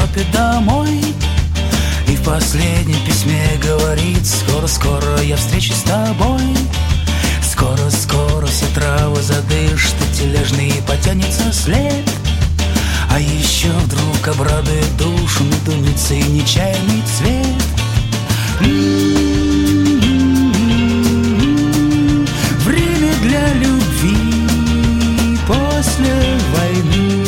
торопит домой. И в последнем письме говорит: скоро-скоро я встречусь с тобой. Скоро-скоро все травы задышат, и тележный потянется след. А еще вдруг обрадует душу медуницей нечаянный цвет. Время для любви после войны.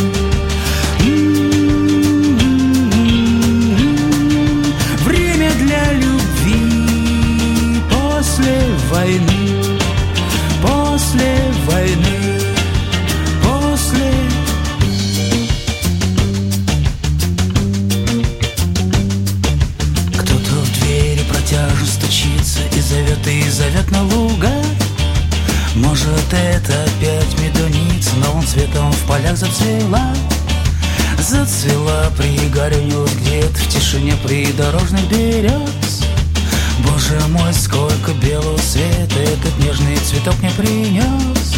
Время для любви после войны. После войны. После. Кто-то в двери протяжно стучится и зовет на луга. Может, это опять медуница, но он цветом в полях зацвела. Зацвела, пригорюнилась где-то в тишине придорожных берез. Боже мой, сколько белого света этот нежный цветок мне принес.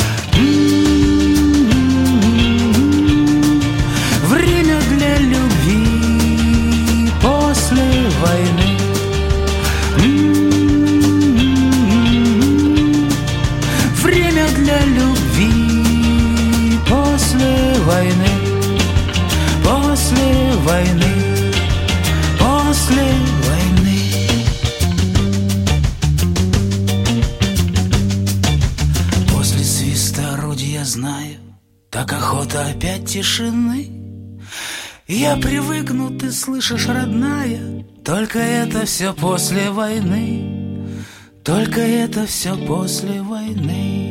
Время для любви после войны. Время для любви после войны. После войны. После войны. После свиста орудия я знаю, так охота опять тишины. Я привыкну, ты слышишь, родная, только это все после войны. Только это все после войны.